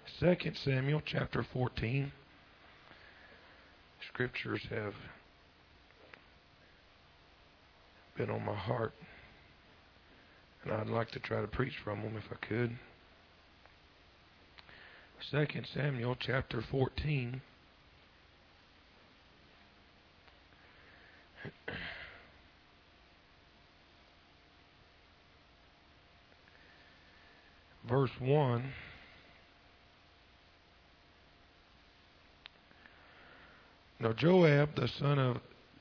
2 Samuel chapter 14. Scriptures have been on my heart, and I'd like to try to preach from them if I could. 2 Samuel chapter 14. Verse 1. Now Joab, the son of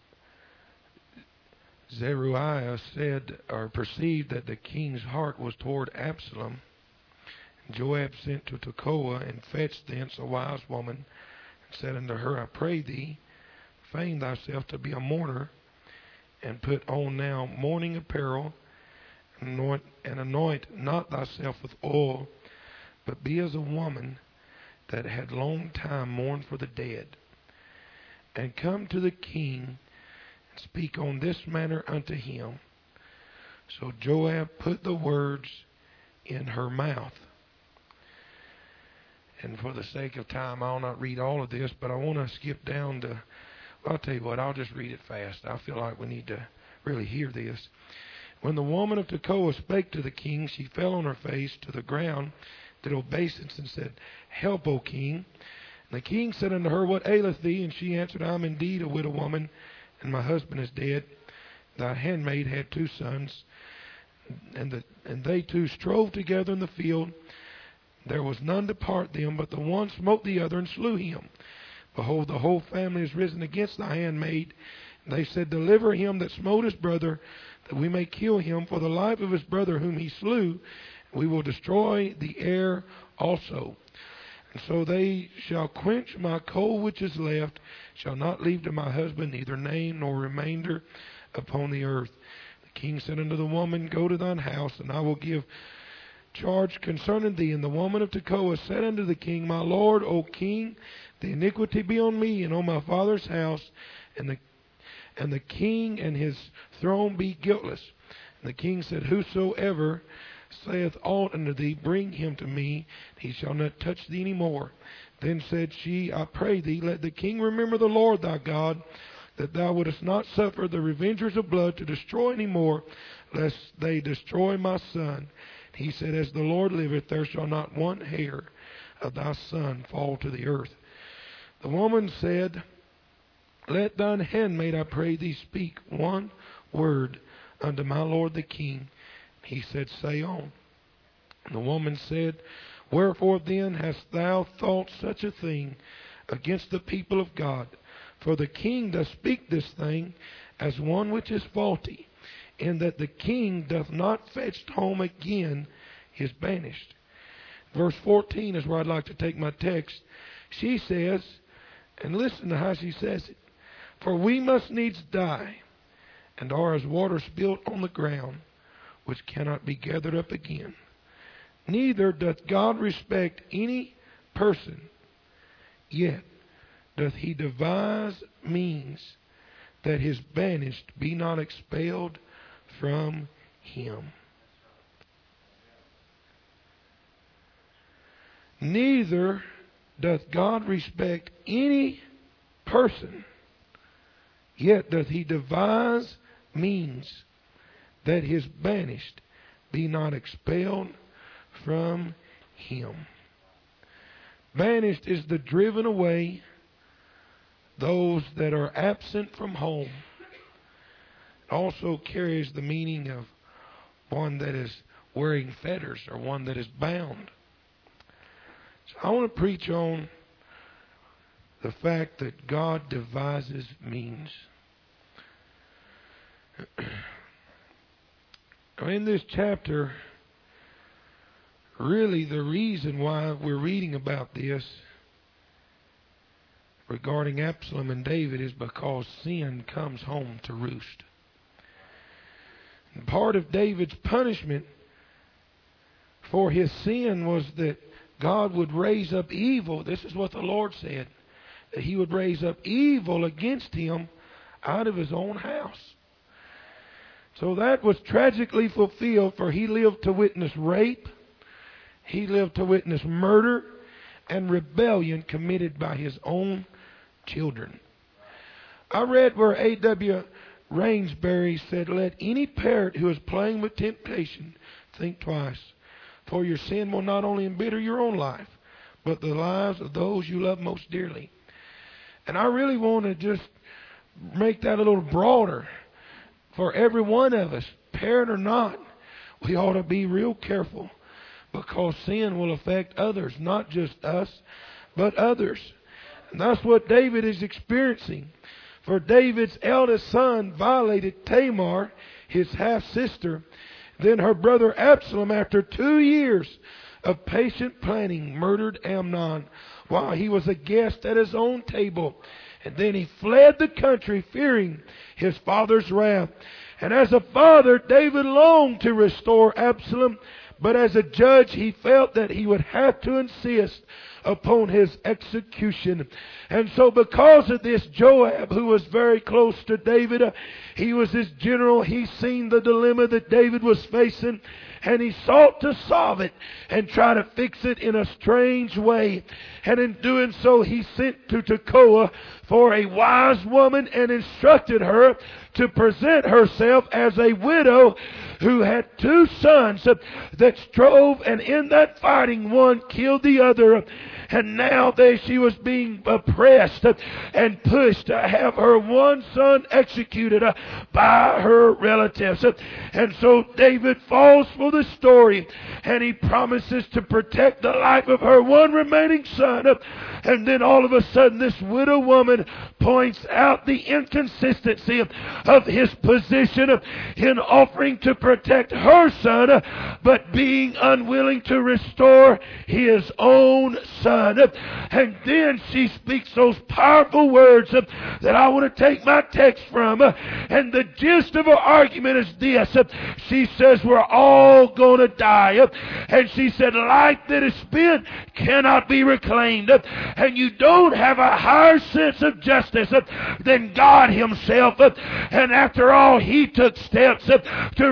Zeruiah, said or perceived that the king's heart was toward Absalom. And Joab sent to Tekoa and fetched thence a wise woman, and said unto her, I pray thee, feign thyself to be a mourner, and put on now mourning apparel, and anoint not thyself with oil, but be as a woman that had long time mourned for the dead. And come to the king, and speak on this manner unto him. So Joab put the words in her mouth. And for the sake of time, I'll not read all of this, but I want to skip down to, well, I'll tell you what, I'll just read it fast. I feel like we need to really hear this. When the woman of Tekoa spake to the king, she fell on her face to the ground, did obeisance, and said, Help, O king. And the king said unto her, What aileth thee? And she answered, I am indeed a widow woman, and my husband is dead. Thy handmaid had 2 sons, and they two strove together in the field. There was none to part them, but the one smote the other and slew him. Behold, the whole family is risen against thy handmaid. And they said, Deliver him that smote his brother, that we may kill him for the life of his brother whom he slew. We will destroy the heir also. And so they shall quench my coal which is left, shall not leave to my husband neither name nor remainder upon the earth. The king said unto the woman, Go to thine house, and I will give charge concerning thee. And the woman of Tekoa said unto the king, My lord, O king, the iniquity be on me and on my father's house, and the king and his throne be guiltless. And the king said, Whosoever saith aught unto thee, bring him to me, he shall not touch thee any more. Then said she, I pray thee, let the king remember the Lord thy God, that thou wouldest not suffer the revengers of blood to destroy any more, lest they destroy my son. He said, As the Lord liveth, there shall not one hair of thy son fall to the earth. The woman said, Let thine handmaid, I pray thee, speak one word unto my lord the king. He said, Say on. And the woman said, Wherefore then hast thou thought such a thing against the people of God? For the king doth speak this thing as one which is faulty, in that the king doth not fetch home again his banished. Verse 14 is where I'd like to take my text. She says, and listen to how she says it, For we must needs die, and are as water spilt on the ground, which cannot be gathered up again. Neither doth God respect any person, yet doth he devise means that his banished be not expelled from him. Neither doth God respect any person, yet doth he devise means that his banished be not expelled from him. Banished is the driven away, those that are absent from home. It also carries the meaning of one that is wearing fetters or one that is bound. So I want to preach on the fact that God devises means. In this chapter, really the reason why we're reading about this regarding Absalom and David is because sin comes home to roost. And part of David's punishment for his sin was that God would raise up evil. This is what the Lord said, that he would raise up evil against him out of his own house. So that was tragically fulfilled, for he lived to witness rape. He lived to witness murder. and rebellion committed by his own children. I read where A.W. Rainsbury said, "Let any parent who is playing with temptation think twice, for your sin will not only embitter your own life, but the lives of those you love most dearly." And I really want to just make that a little broader for every one of us, parent or not. We ought to be real careful, because sin will affect others, not just us, but others. And that's what David is experiencing. For David's eldest son violated Tamar, his half-sister. Then her brother Absalom, after 2 years of patient planning, murdered Amnon while he was a guest at his own table. And then he fled the country, fearing his father's wrath. And as a father, David longed to restore Absalom, but as a judge, he felt that he would have to insist upon his execution. And so because of this, Joab, who was very close to David, he was his general, he seen the dilemma that David was facing, and he sought to solve it and try to fix it in a strange way. And in doing so, he sent to Tekoa for a wise woman and instructed her to present herself as a widow who had 2 sons that strove, and in that fighting one killed the other. And now she was being oppressed and pushed to have her one son executed by her relatives. And so David falls for the story, and he promises to protect the life of her one remaining son. And then all of a sudden, this widow woman points out the inconsistency of his position in offering to protect her son, but being unwilling to restore his own son. And then she speaks those powerful words that I want to take my text from. And the gist of her argument is this. She says, we're all going to die. And she said, life that is spent cannot be reclaimed. And you don't have a higher sense of justice than God himself. And after all, he took steps to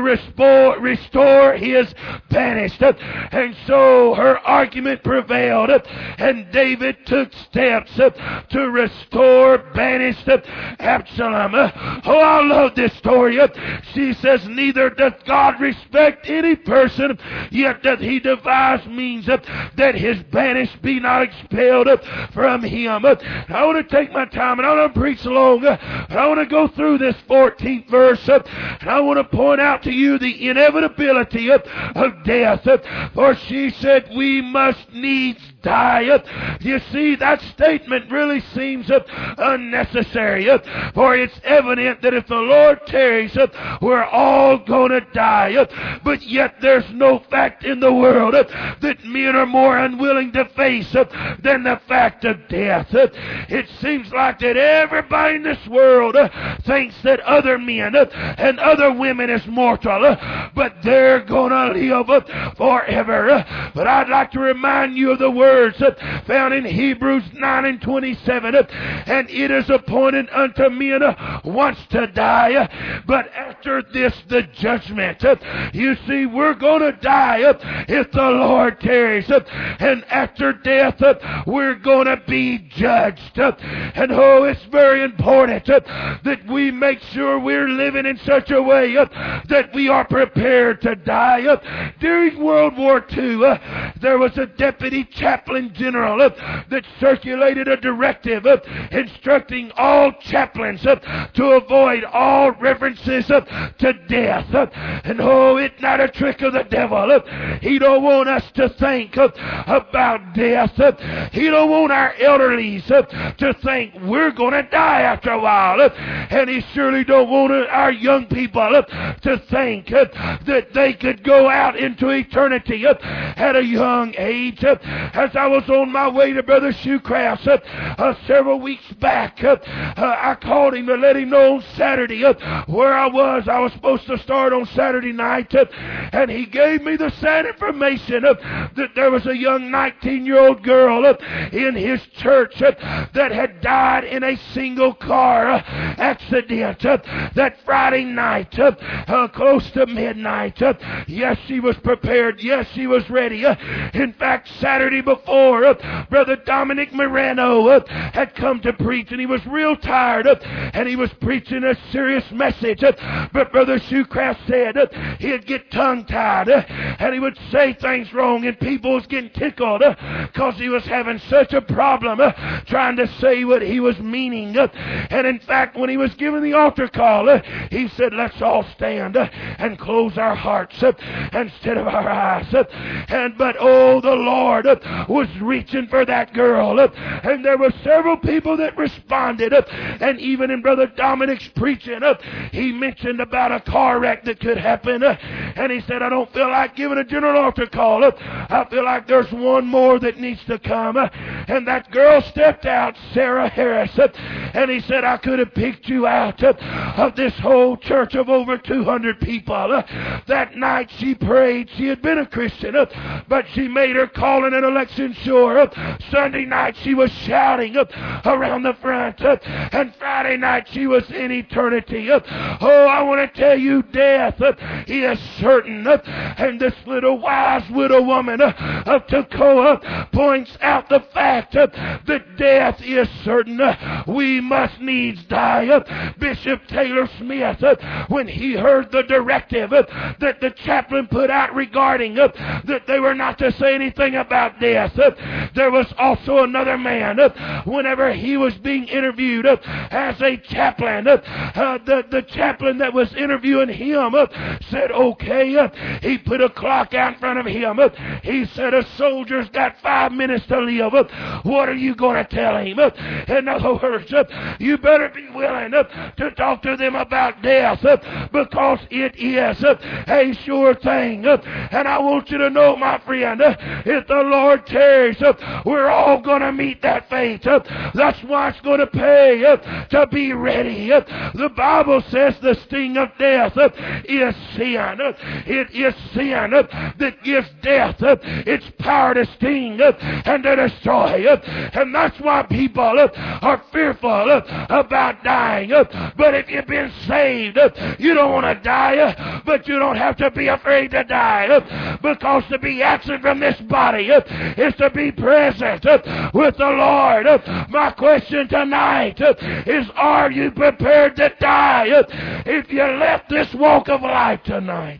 restore his banished. And so her argument prevailed. And David took steps to restore banished Absalom. Oh, I love this story. She says, neither doth God respect any person, yet doth he devise means that his banished be not expelled from him. I want to take my time, and I don't preach long, but I want to go through this 14th verse, and I want to point out to you the inevitability of death. For she said, we must needs die. You see, that statement really seems unnecessary, for it's evident that if the Lord tarries, we're all going to die. But yet there's no fact in the world that men are more unwilling to face than the fact of death. It seems like that everybody in this world thinks that other men and other women is mortal, but they're going to live forever. But I'd like to remind you of the words found in Hebrews 9:27, and it is appointed unto men once to die, but after this the judgment. You see, we're going to die if the Lord tarries, and after death we're going to be judged. And oh, it's very important that we make sure we're living in such a way that we are prepared to die. During World War II, there was a deputy chaplain general that circulated a directive instructing all chaplains to avoid all references to death. And oh, it's not a trick of the devil. He don't want us to think about death. He don't want our elderlies to think we're going to die after a while. And he surely don't want our young people to think that they could go out into eternity at a young age. As I was on my way to Brother Shoecraft's several weeks back, I called him to let him know on Saturday where I was. I was supposed to start on Saturday night, and he gave me the sad information that there was a young 19-year-old girl in his church that had died in a single car accident that Friday night, close to midnight. Yes, she was prepared. Yes, she was ready. In fact, Saturday before, Brother Dominic Moreno had come to preach, and he was real tired, and he was preaching a serious message. But Brother Shoecraft said he'd get tongue-tied, and he would say things wrong, and people was getting tickled because he was having such a problem trying to say what he was meaning. And in fact, when he was giving the altar call, he said, let's all stand and close our hearts instead of our eyes. But oh, the Lord was reaching for that girl, and there were several people that responded. And even in Brother Dominic's preaching, he mentioned about a car wreck that could happen, and he said, I don't feel like giving a general altar call. I feel like there's one more that needs to come. And that girl stepped out, Sarah Harris, and he said, I could have picked you out of this whole church of over 200 people. That night she prayed. She had been a Christian, but she made her calling and election sure. Sunday night she was shouting around the front, and Friday night she was in eternity. Oh, I want to tell you, death is certain. And this little wise widow woman of Tekoa points out the fact that death is certain. We must needs die. Bishop Taylor Smith, when he heard the directive that the chaplain put out regarding that they were not to say anything about death, there was also another man, whenever he was being interviewed as a chaplain, the chaplain that was interviewing him said, okay. He put a clock out in front of him. He said, a soldier's got 5 minutes to live. What are you going to tell him? In other words, you better be willing to talk to them about death, because it is a sure thing. And I want you to know, my friend, if the Lord tarries, we're all going to meet that fate. That's why it's going to pay to be ready. The Bible says the sting of death is sin. It is sin that gives death its power to sting and to destroy. And that's why people are fearful about dying. But if you've been saved, you don't want to die, but you don't have to be afraid to die, because to be absent from this body is to be present with the Lord. My question tonight is, are you prepared to die if you left this walk of life tonight?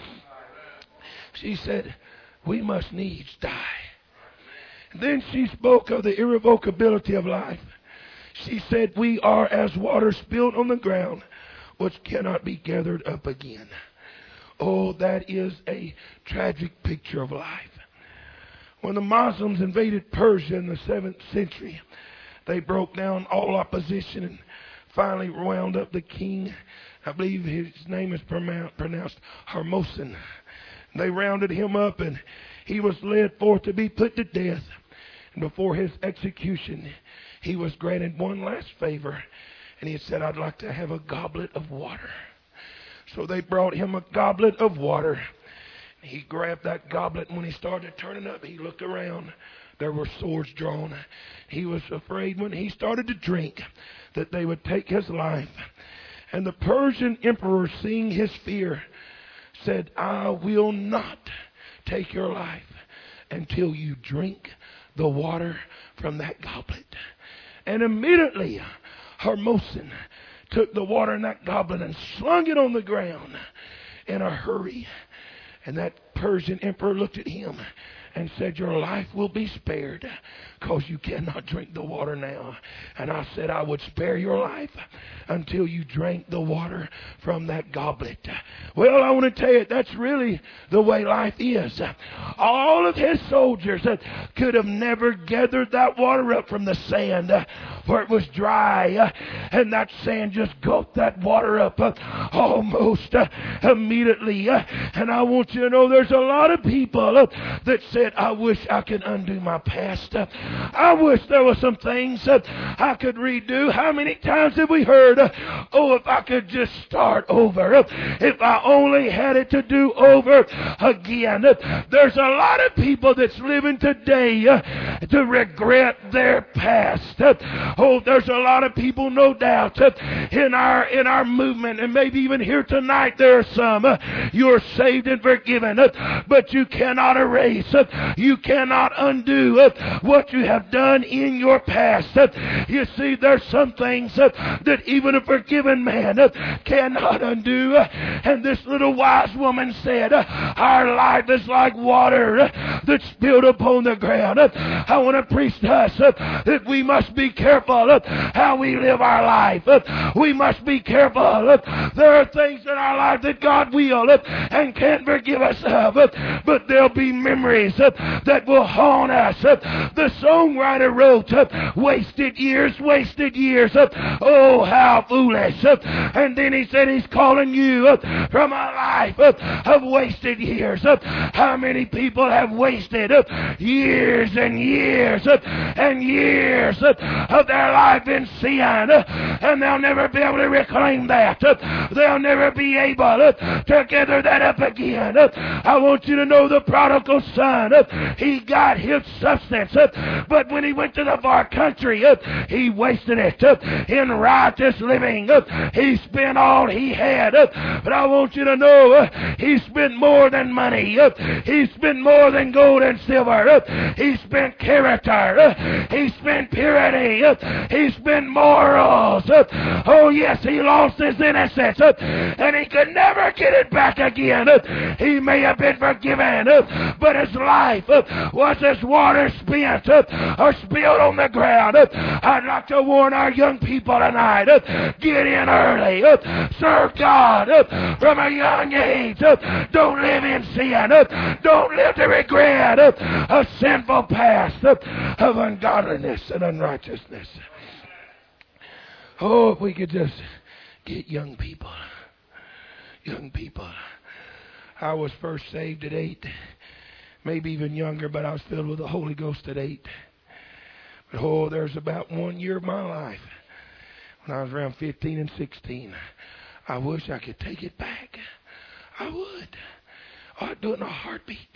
She said, we must needs die. Then she spoke of the irrevocability of life. She said, we are as water spilled on the ground, which cannot be gathered up again. Oh, that is a tragic picture of life. When the Muslims invaded Persia in the 7th century, they broke down all opposition and finally wound up the king. I believe his name is pronounced Harmosen. They rounded him up, and he was led forth to be put to death. And before his execution, he was granted one last favor, and he said, I'd like to have a goblet of water. So they brought him a goblet of water. He grabbed that goblet, and when he started turning up, he looked around. There were swords drawn. He was afraid when he started to drink that they would take his life. And the Persian emperor, seeing his fear, said, I will not take your life until you drink the water from that goblet. And immediately Harmosen took the water in that goblet and slung it on the ground in a hurry. And that Persian emperor looked at him and said, your life will be spared because you cannot drink the water now. And I said, I would spare your life until you drank the water from that goblet. Well, I want to tell you, that's really the way life is. All of his soldiers could have never gathered that water up from the sand where it was dry, and that sand just gulped that water up almost immediately. And I want you to know there's a lot of people that say said, I wish I could undo my past. I wish there were some things I could redo. How many times have we heard, oh, if I could just start over, if I only had it to do over again. There's a lot of people that's living today to regret their past. Oh, there's a lot of people, no doubt, in our movement, and maybe even here tonight there are some. You're saved and forgiven, but you cannot erase, you cannot undo what you have done in your past. You see, there's some things that even a forgiven man cannot undo. And this little wise woman said, our life is like water that's spilled upon the ground. I want to preach to us that we must be careful how we live our life. We must be careful. There are things in our life that God will and can't forgive us of, but there'll be memories that will haunt us. The songwriter wrote, wasted years, oh, how foolish. And then he said he's calling you from a life of wasted years. How many people have wasted years and years and years of their life in sin, and they'll never be able to reclaim that. They'll never be able to gather that up again. I want you to know the prodigal son, he got his substance, but when he went to the far country, he wasted it in riotous living. He spent all he had, but I want you to know he spent more than money. He spent more than gold and silver. He spent character. He spent purity. He spent morals. Oh yes, he lost his innocence, and he could never get it back again. He may have been forgiven, but his life was as water spent or spilled on the ground. I'd like to warn our young people tonight, get in early, serve God from a young age. Don't live in sin. Don't live to regret a sinful past of ungodliness and unrighteousness. Oh, if we could just get young people. Young people. I was first saved at 8, maybe even younger, but I was filled with the Holy Ghost at 8. But oh, there's about 1 year of my life when I was around 15 and 16. I wish I could take it back. I would. I'd do it in a heartbeat.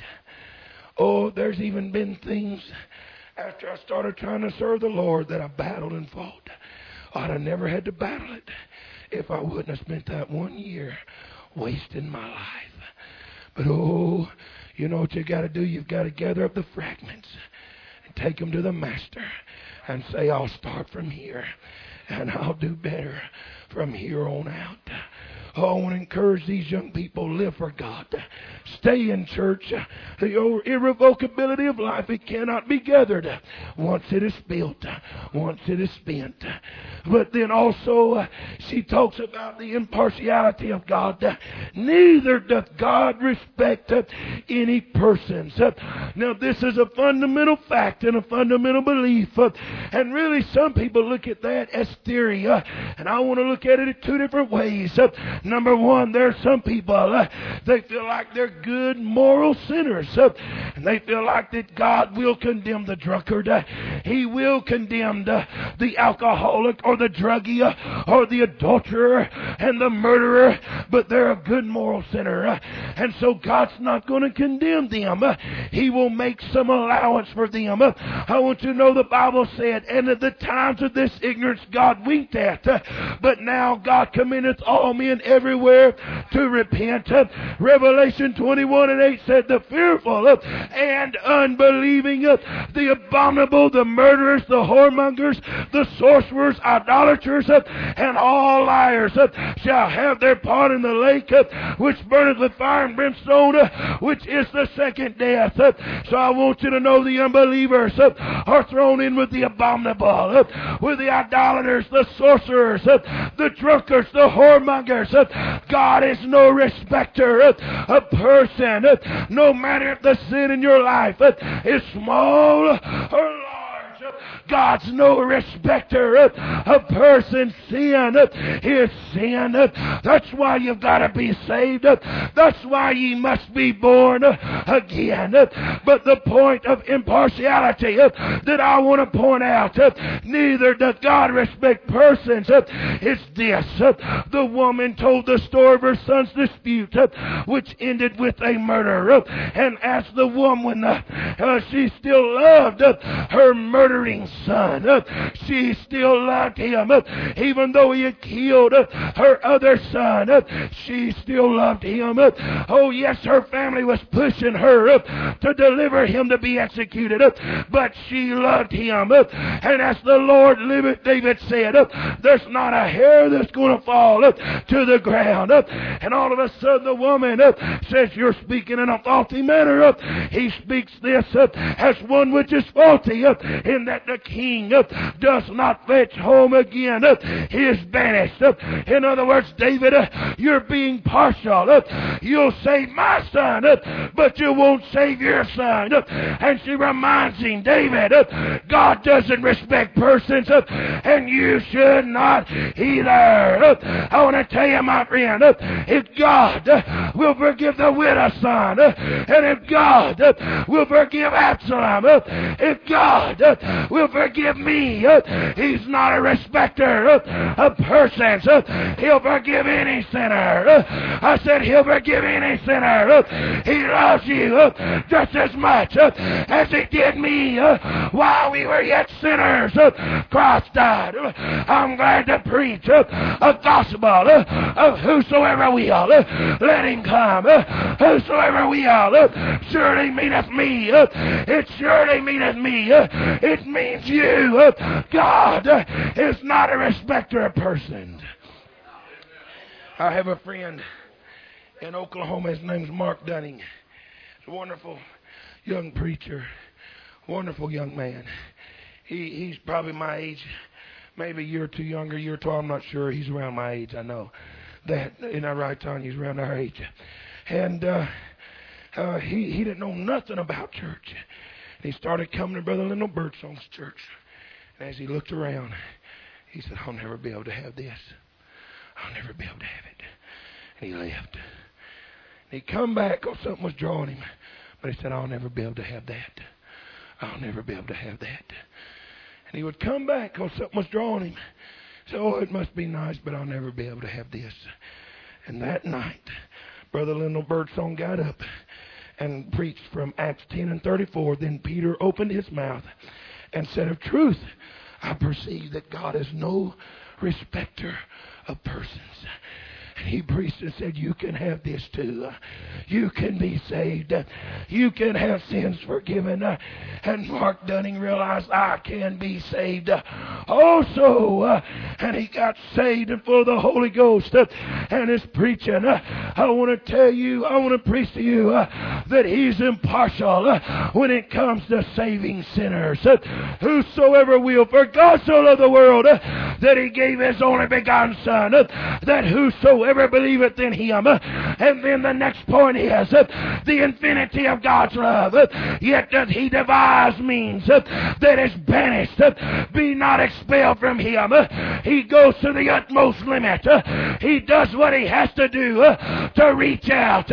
Oh, there's even been things after I started trying to serve the Lord that I battled and fought. I'd have never had to battle it if I wouldn't have spent that 1 year wasting my life. But oh, you know what you got to do? You've got to gather up the fragments and take them to the master and say, I'll start from here and I'll do better from here on out. Oh, I want to encourage these young people, live for God. Stay in church. The irrevocability of life, it cannot be gathered once it is built, once it is spent. But then also, she talks about the impartiality of God. Neither doth God respect any persons. Now, this is a fundamental fact and a fundamental belief. And really, some people look at that as theory. And I want to look at it in two different ways. Number one, there are some people, they feel like they're good moral sinners. And they feel like that God will condemn the drunkard. He will condemn the alcoholic or the druggie or the adulterer and the murderer. But they're a good moral sinner. And so God's not going to condemn them. He will make some allowance for them. I want you to know the Bible said, and at the times of this ignorance God winked at. But now God commendeth all men everywhere to repent. Revelation 21:8 said, the fearful and unbelieving, the abominable, the murderers, the whoremongers, the sorcerers, idolaters, and all liars shall have their part in the lake which burneth with fire and brimstone, which is the second death. So I want you to know the unbelievers are thrown in with the abominable, with the idolaters, the sorcerers, the drunkards, the whoremongers. God is no respecter of person. No matter if the sin in your life is small or large, God's no respecter of person's sin is sin. That's why you've got to be saved. That's why ye must be born again. But the point of impartiality that I want to point out, neither does God respect persons. It's this. The woman told the story of her son's dispute, which ended with a murder. And as the woman, she still loved her murdering son. She still loved him. Even though he had killed her other son, she still loved him. Oh yes, her family was pushing her to deliver him to be executed, but she loved him. And as the Lord liveth, David said, there's not a hair that's going to fall to the ground. And all of a sudden the woman says, you're speaking in a faulty manner. He speaks this as one which is faulty, in that the king does not fetch home again. He is banished. In other words, David, you're being partial. You'll save my son, but you won't save your son. And she reminds him, David, God doesn't respect persons, and you should not either. I want to tell you, my friend, if God will forgive the widow's son, and if God will forgive Absalom, if God will forgive me, He's not a respecter of persons. He'll forgive any sinner. I said He'll forgive any sinner. He loves you just as much as He did me while we were yet sinners. Christ died. I'm glad to preach a gospel of whosoever will, let him come. Whosoever will, surely meaneth me. It surely meaneth me. It means you. God is not a respecter of persons. I have a friend in Oklahoma. His name's Mark Dunning. He's a wonderful young preacher. Wonderful young man. He's probably my age, maybe a year or two younger, a year or two, I'm not sure. He's around my age, I know. That, isn't that right, Tanya? He's around our age. And he didn't know nothing about church. And he started coming to Brother Lindell Birdsong's church. And as he looked around, he said, I'll never be able to have this. I'll never be able to have it. And he left. And he come back because something was drawing him. But he said, I'll never be able to have that. I'll never be able to have that. And he would come back because something was drawing him. So, oh, it must be nice, but I'll never be able to have this. And that night, Brother Lindell Birdsong got up and preached from Acts 10 and 34. Then Peter opened his mouth and said, of truth, I perceive that God is no respecter of persons. And he preached and said, you can have this too. You can be saved. You can have sins forgiven. And Mark Dunning realized, I can be saved also. And he got saved and full of the Holy Ghost and is preaching. I want to tell you, I want to preach to you that he's impartial when it comes to saving sinners. Whosoever will, for God so loved the world that he gave his only begotten Son, that whosoever believeth in him. And then the next point is the infinity of God's love. Yet doth he devise means that is banished, be not expelled from him. He goes to the utmost limit. He does what he has to do to reach out.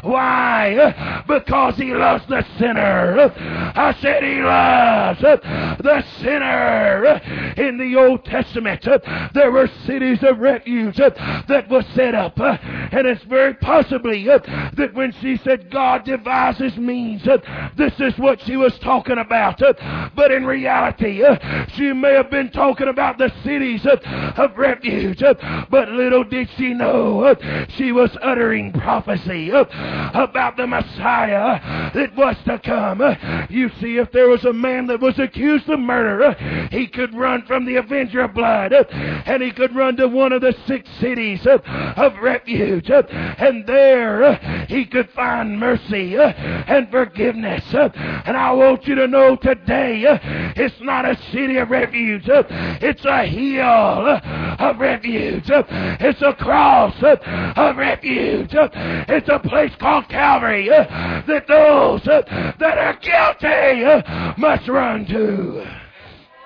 Why? Because he loves the sinner. I said he loves the sinner. In the Old Testament, there were cities of refuge that was set up. And it's very possibly that when she said God devises means, this is what she was talking about. But in reality, she may have been talking about the cities of refuge. But little did she know, she was uttering prophecy about the Messiah that was to come. You see, if there was a man that was accused of murder, he could run from the avenger of blood, and he could run to one of the 6 cities of refuge, and there he could find mercy and forgiveness. And I want you to know today, it's not a city of refuge, it's a hill of refuge, it's a cross of refuge, it's a place called Calvary that those that are guilty must run to.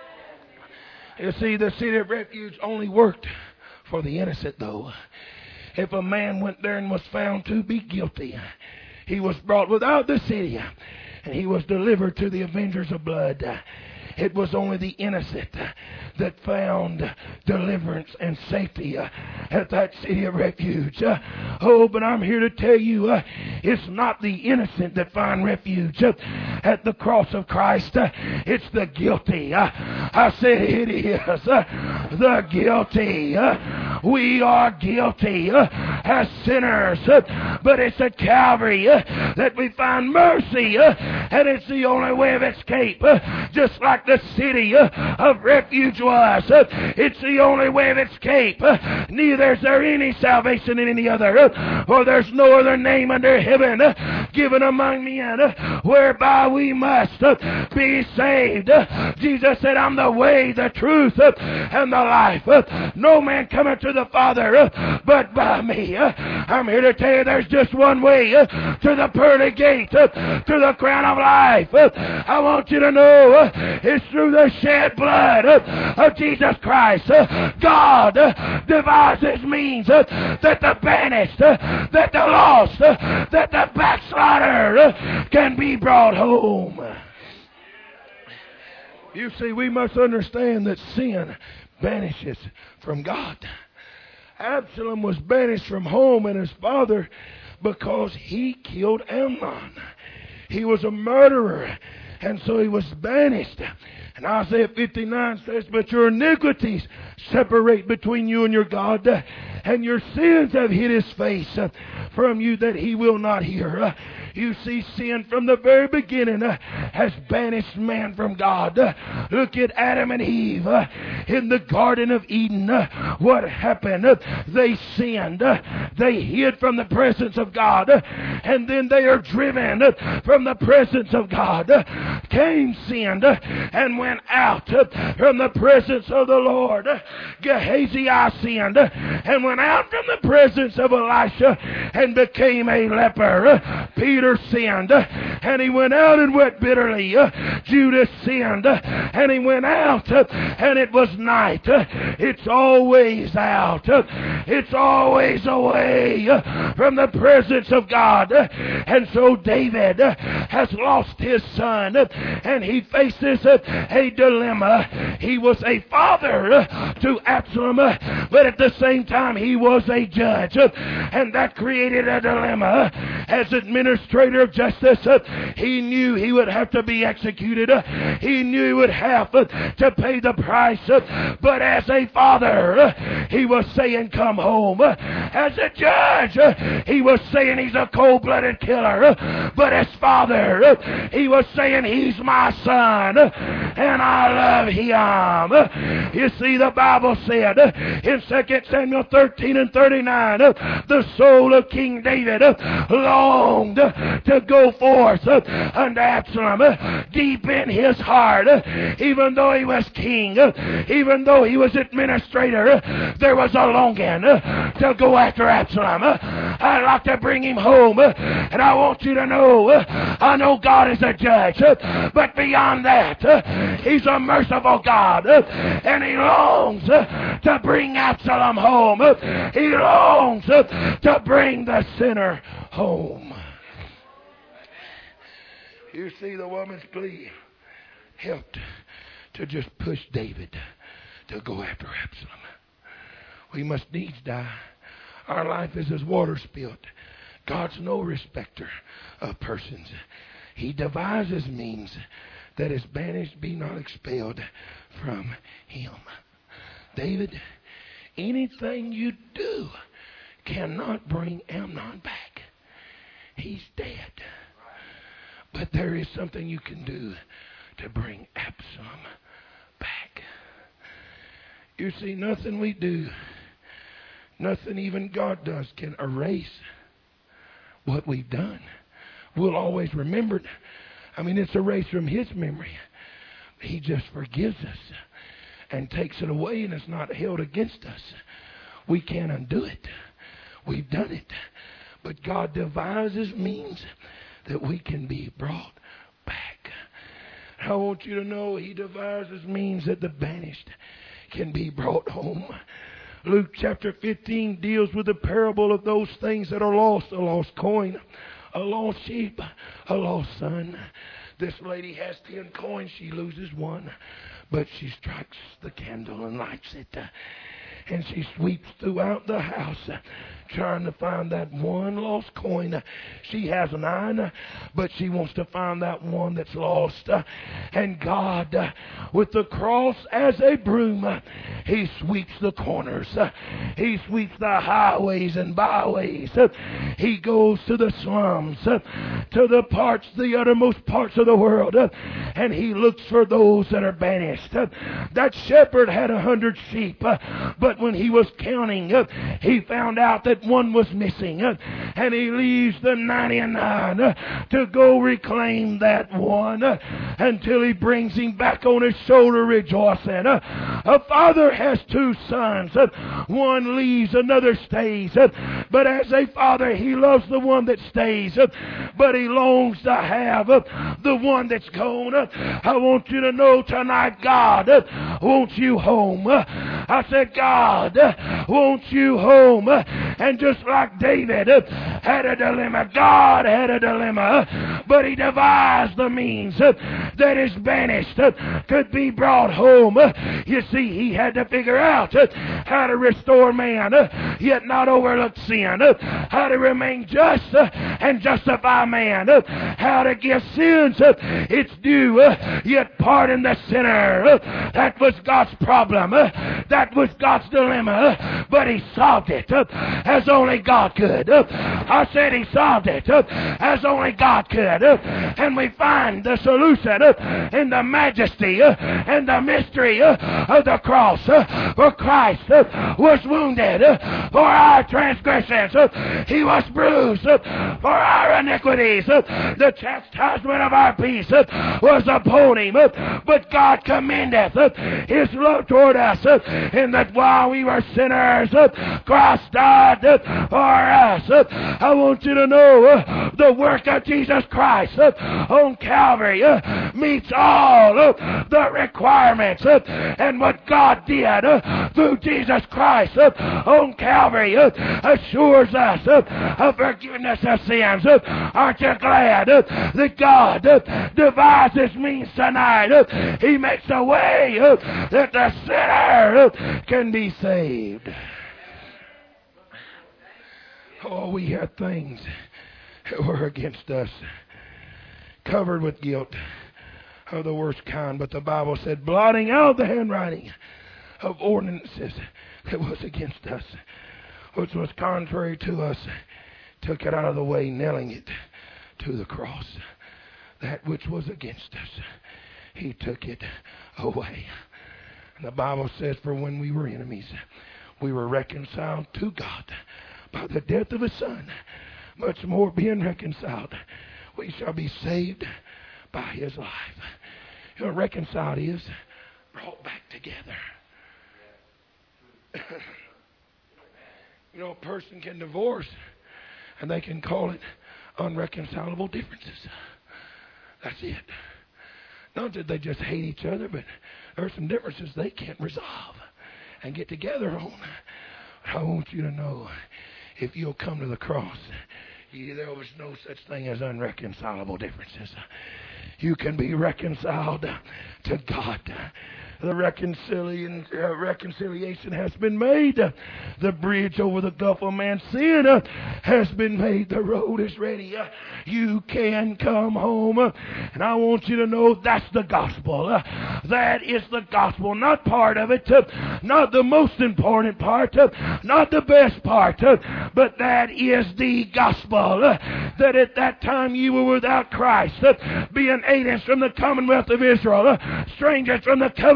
You see, the city of refuge only worked for the innocent, though. If a man went there and was found to be guilty, he was brought without the city, and he was delivered to the avengers of blood. It was only the innocent that found deliverance and safety at that city of refuge. But I'm here to tell you, it's not the innocent that find refuge at the cross of Christ. It's the guilty. I said it is the guilty. We are guilty as sinners, but it's at Calvary that we find mercy, and it's the only way of escape. Just like the city of refuge was. It's the only way of escape. Neither is there any salvation in any other, for there's no other name under heaven given among men whereby we must be saved. Jesus said, I'm the way, the truth, and the life. No man cometh to the Father but by me. I'm here to tell you there's just one way to the pearly gate, to the crown of life. I want you to know it's through the shed blood of Jesus Christ. God devises means that the banished, that the lost, that the backslider can be brought home. You see, we must understand that sin banishes from God. Absalom was banished from home and his father because he killed Amnon. He was a murderer, and so he was banished. And Isaiah 59 says, but your iniquities separate between you and your God, and your sins have hid his face from you that he will not hear. You see, sin from the very beginning has banished man from God. Look at Adam and Eve in the Garden of Eden. What happened? They sinned. They hid from the presence of God, and then they are driven from the presence of God. Cain sinned and went out from the presence of the Lord. Gehazi sinned and went out from the presence of Elisha and became a leper. Peter sinned and he went out and wept bitterly. Judas sinned and he went out and it was night. It's always out. It's always away from the presence of God. And so David has lost his son and he faces a dilemma. He was a father to Absalom, but at the same time he was a judge, and that created a dilemma. As administrator of justice, he knew he would have to be executed. He knew he would have to pay the price, but as a father he was saying come home. As a judge he was saying he's a cold-blooded killer, but as father he was saying he's my son and I love him. You see, the Bible said in 2 Samuel 13 and 39, the soul of King David longed to go forth unto Absalom. Deep in his heart, even though he was king, even though he was administrator, there was a longing to go after Absalom. I'd like to bring him home, and I want you to know, I know God is a judge, but beyond that, he's a merciful God, and he longs to bring Absalom home. He longs to bring the sinner home. You see, the woman's plea helped to just push David to go after Absalom. We must needs die. Our life is as water spilt. God's no respecter of persons. He devises means that is banished be not expelled from him. David, anything you do cannot bring Amnon back. He's dead. But there is something you can do to bring Absalom back. You see, nothing we do, nothing even God does can erase what we've done. We'll always remember it. I mean, it's erased from his memory. He just forgives us and takes it away, and it's not held against us. We can't undo it. We've done it. But God devises means that we can be brought back. I want you to know He devises means that the banished can be brought home. Luke chapter 15 deals with the parable of those things that are lost. A lost coin, a lost sheep, a lost son. This lady has 10 coins. She loses one. But she strikes the candle and lights it. And she sweeps throughout the house trying to find that one lost coin. She has 9, but she wants to find that one that's lost. And God, with the cross as a broom, He sweeps the corners. He sweeps the highways and byways. He goes to the slums, to the parts, the uttermost parts of the world, and He looks for those that are banished. That shepherd had 100 sheep, but when he was counting, he found out that one was missing, and he leaves the 99 to go reclaim that one until he brings him back on his shoulder rejoicing. A father has 2 sons. One leaves, another stays. But as a father, he loves the one that stays, but he longs to have the one that's gone. I want you to know tonight, God wants you home. I said, God wants you home. And just like David had a dilemma, God had a dilemma, but He devised the means that His banished could be brought home. You see, He had to figure out how to restore man, yet not overlook sin, how to remain just and justify man, how to give sins its due, yet pardon the sinner. That was God's problem. That was God's dilemma, but He solved it as only God could. I said He solved it as only God could. And we find the solution in the majesty and the mystery of the cross. For Christ was wounded for our transgressions. He was bruised for our iniquities. The chastisement of our peace was upon Him. But God commendeth His love toward us in that while we were sinners, Christ died for us. I want you to know the work of Jesus Christ on Calvary meets all the requirements, and what God did through Jesus Christ on Calvary assures us of forgiveness of sins. Aren't you glad that God devises means tonight? He makes a way that the sinner can be saved. Oh, we had things that were against us, covered with guilt of the worst kind. But the Bible said, blotting out the handwriting of ordinances that was against us, which was contrary to us, took it out of the way, nailing it to the cross. That which was against us, He took it away. And the Bible says, for when we were enemies, we were reconciled to God by the death of His Son. Much more being reconciled, we shall be saved by His life. You know what reconciled is? Brought back together. You know, a person can divorce and they can call it unreconcilable differences. That's it. Not that they just hate each other, but there are some differences they can't resolve and get together on. I want you to know, if you'll come to the cross, there was no such thing as unreconcilable differences. You can be reconciled to God. The reconciliation has been made. The bridge over the Gulf of Man's sin has been made. The road is ready. You can come home. And I want you to know that's the gospel. That is the gospel. Not part of it. Not the most important part. Not the best part. But that is the gospel. That at that time you were without Christ. Being aliens from the commonwealth of Israel. Strangers from the covenant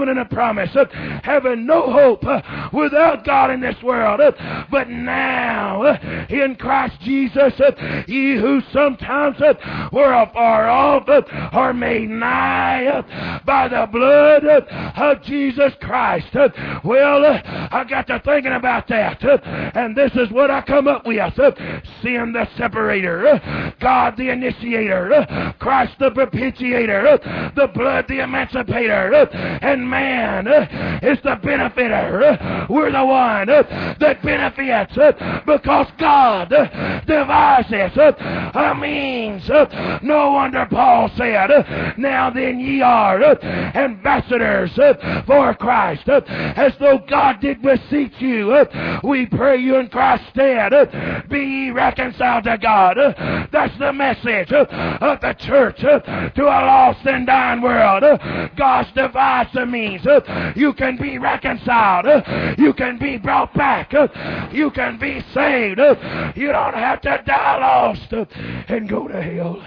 covenant of promise, having no hope without God in this world. But now, in Christ Jesus, ye who sometimes were afar off are made nigh by the blood of Jesus Christ. Well, I got to thinking about that, and this is what I come up with. Sin the separator, God the initiator, Christ the propitiator, the blood the emancipator, and man is the benefiter. We're the one that benefits because God devises a means. No wonder Paul said, now then ye are ambassadors for Christ, as though God did beseech you. We pray you in Christ's stead, be ye reconciled to God. That's the message of the church to a lost and dying world. God's devised a means. You can be reconciled. You can be brought back. You can be saved. You don't have to die lost and go to hell.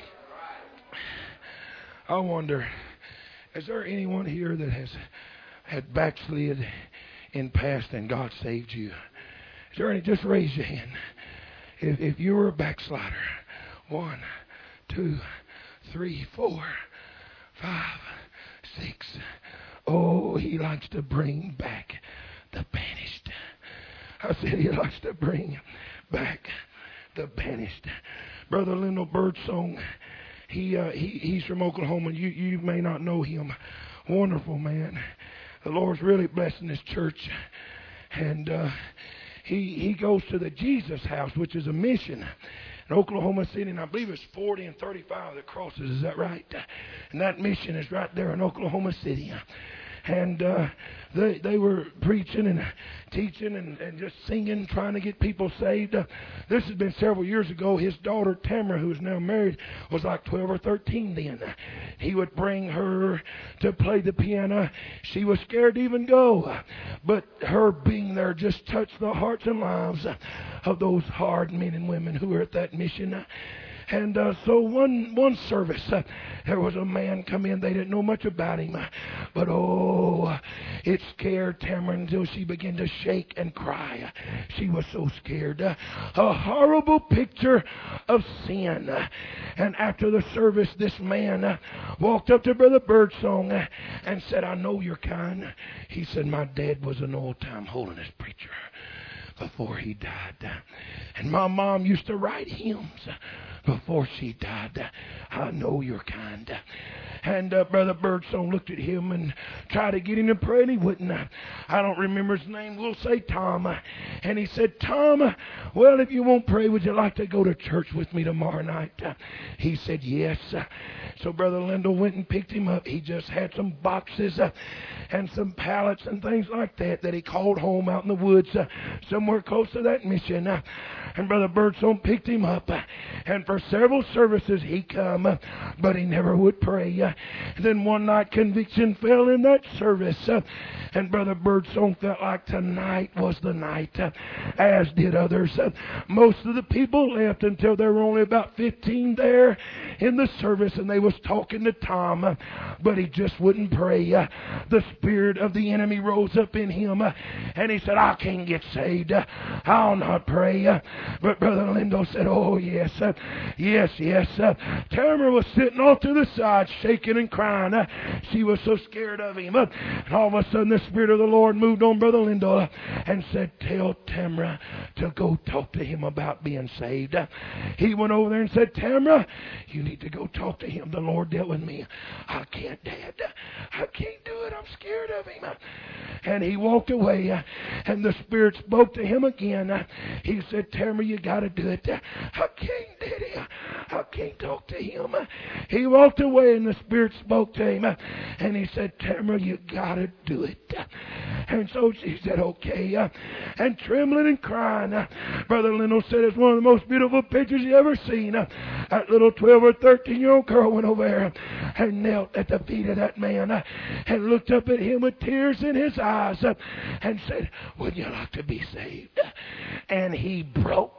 I wonder, is there anyone here that has had backslid in past and God saved you? Is there any? Just raise your hand. If you were a backslider. 1, 2, 3, 4, 5, 6. Oh, he likes to bring back the banished. I said he likes to bring back the banished. Brother Lindell Birdsong, he's from Oklahoma. You may not know him. Wonderful man. The Lord's really blessing this church. And he goes to the Jesus House, which is a mission in Oklahoma City, and I believe it's 40 and 35 that crosses. Is that right? And that mission is right there in Oklahoma City. And they were preaching and teaching and just singing, trying to get people saved. This has been several years ago. His daughter, Tamara, who is now married, was like 12 or 13 then. He would bring her to play the piano. She was scared to even go. But her being there just touched the hearts and lives of those hard men and women who were at that mission. And so one service, there was a man come in. They didn't know much about him. But oh, it scared Tamara until she began to shake and cry. She was so scared. A horrible picture of sin. And after the service, this man walked up to Brother Birdsong and said, I know you're kind. He said, my dad was an old-time holiness preacher before he died. And my mom used to write hymns before she died. I know you're kind. And Brother Birdsong looked at him and tried to get him to pray, and he wouldn't. I don't remember his name. We'll say Tom. And he said, Tom, well, if you won't pray, would you like to go to church with me tomorrow night? He said, yes. So Brother Lindell went and picked him up. He just had some boxes and some pallets and things like that he called home out in the woods somewhere close to that mission. And Brother Birdsong picked him up. And for several services he come, but he never would pray. And then one night conviction fell in that service. And Brother Birdsong felt like tonight was the night, as did others. Most of the people left until there were only about 15 there in the service, and they was talking to Tom, but he just wouldn't pray. The spirit of the enemy rose up in him, and he said, I can't get saved. I'll not pray. But Brother Lindell said, oh, yes. Yes. Tamara was sitting off to the side, shaking and crying. She was so scared of him. And all of a sudden, the Spirit of the Lord moved on Brother Lindell and said, tell Tamara to go talk to him about being saved. He went over there and said, Tamara, you need to go talk to him. The Lord dealt with me. I can't, Dad. I can't do it. I'm scared of him. And he walked away, and the Spirit spoke to him again. He said, Tamara, you got to do it. I can't, Daddy. I can't talk to him. He walked away, and the Spirit spoke to him, and he said, Tamara, you got to do it. And so she said, okay. And trembling and crying, Brother Lindell said it's one of the most beautiful pictures you ever seen. That little 12 or 13-year-old girl went over there and knelt at the feet of that man and looked up at him with tears in his eyes and said, would you like to be saved? And he broke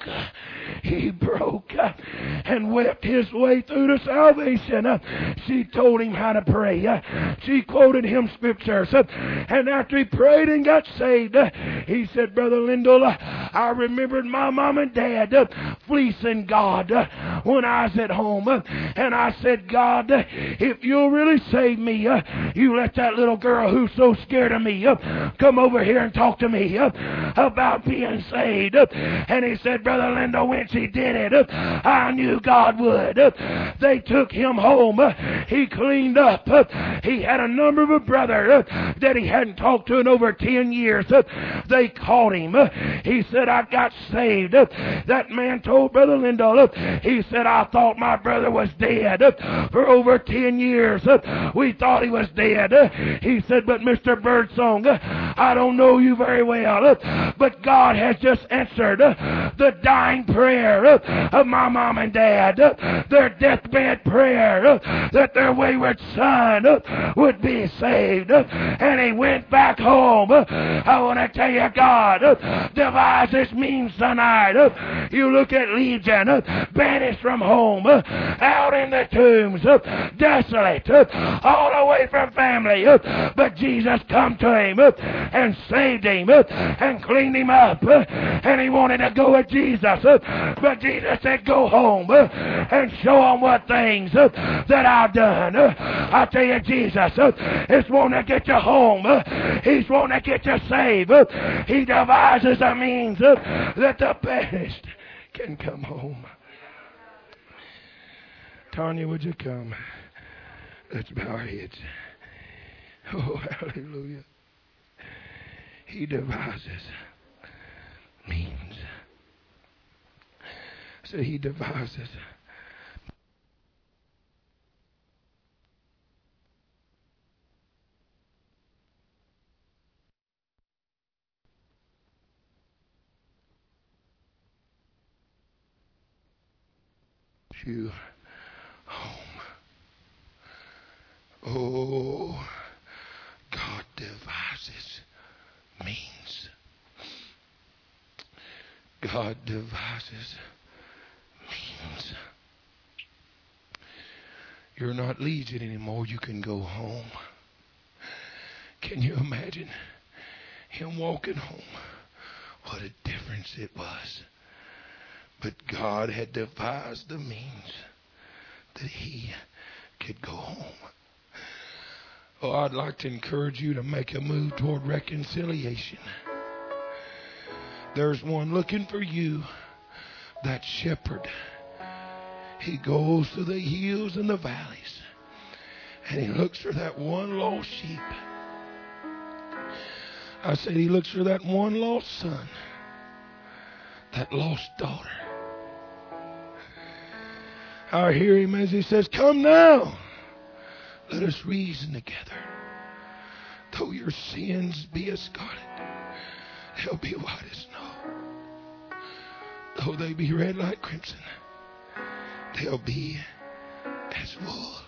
and wept his way through to salvation. She told him how to pray. She quoted him scriptures. And after he prayed and got saved, he said, Brother Lindell, I remembered my mom and dad fleecing God when I was at home. And I said, God, if you'll really save me, you let that little girl who's so scared of me come over here and talk to me about being saved. And he said, Brother Lindell, when she did it, I knew God would. They took him home. He cleaned up. He had a number of a brother that he hadn't talked to in over 10 years. They called him. He said, I got saved. That man told Brother Lindell, he said, I thought my brother was dead for over 10 years. We thought he was dead. He said, but Mr. Birdsong, I don't know you very well, but God has just answered the dying prayer of my mom and dad, their deathbed prayer that their wayward son would be saved. And he went back home. I want to tell you, God devises means tonight. You look at Legion, banished from home, out in the tombs, desolate, all away from family. But Jesus come to him and saved him and cleaned him up. And he wanted to go with Jesus. But Jesus said, go home and show them what things that I've done. I tell you, Jesus is wanting to get you home. He's wanting to get you saved. He devises a means that the banished can come home. Tanya, would you come? Let's bow our heads. Oh, hallelujah. He devises means. So he devises. You home. Oh, God devises means. God devises means. You're not Legion anymore. You can go home. Can you imagine him walking home? What a difference it was. But God had devised the means that he could go home. Oh, I'd like to encourage you to make a move toward reconciliation. There's one looking for you, that shepherd. He goes to the hills and the valleys, and he looks for that one lost sheep. I said he looks for that one lost son, that lost daughter. I hear him as he says, come now, let us reason together. Though your sins be as scarlet, they'll be white as snow. Though they be red like crimson, they'll be as wool.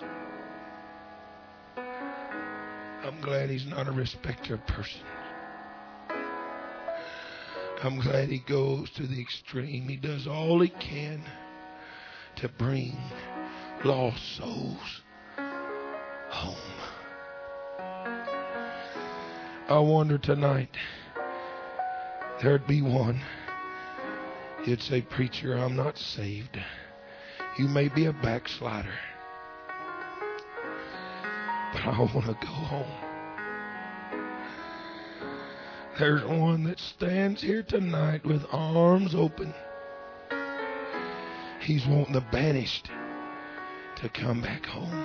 I'm glad he's not a respecter of persons. I'm glad he goes to the extreme. He does all he can to bring lost souls home. I wonder tonight, there'd be one. He'd say, preacher, I'm not saved. You may be a backslider, but I want to go home. There's one that stands here tonight with arms open. He's wanting the banished to come back home.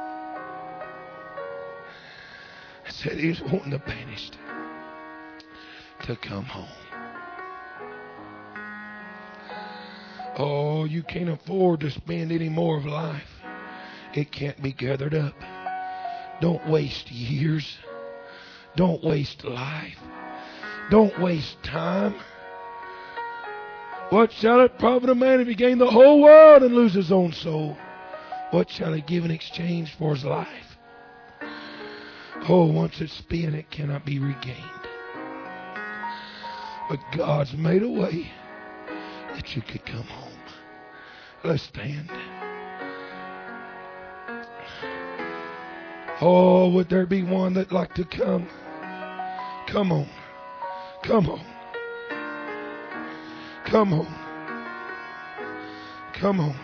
I said he's wanting the banished to come home. Oh, you can't afford to spend any more of life. It can't be gathered up. Don't waste years. Don't waste life. Don't waste time. What shall it profit a man if he gain the whole world and lose his own soul? What shall he give in exchange for his life? Oh, once it's spent, it cannot be regained. But God's made a way that you could come home. Let's stand. Oh, would there be one that'd like to come? Come on. Come on. Come on. Come on.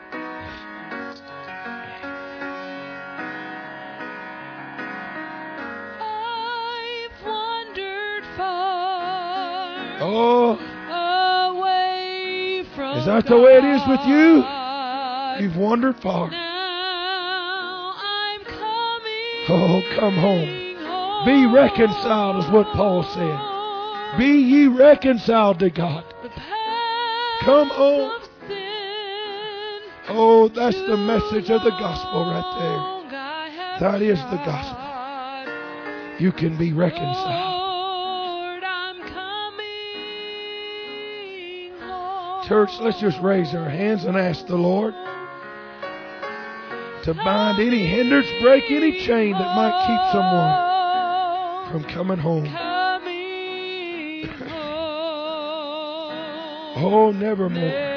I've wandered far. Oh. Away from Is that the way it is with you? You've wandered far. Now I'm coming. Oh, come home. Be reconciled is what Paul said. Be ye reconciled to God. Come on. Oh, that's the message of the gospel right there. That is the gospel. You can be reconciled. Church, let's just raise our hands and ask the Lord to bind any hindrance, break any chain that might keep someone from coming home. Oh, nevermore.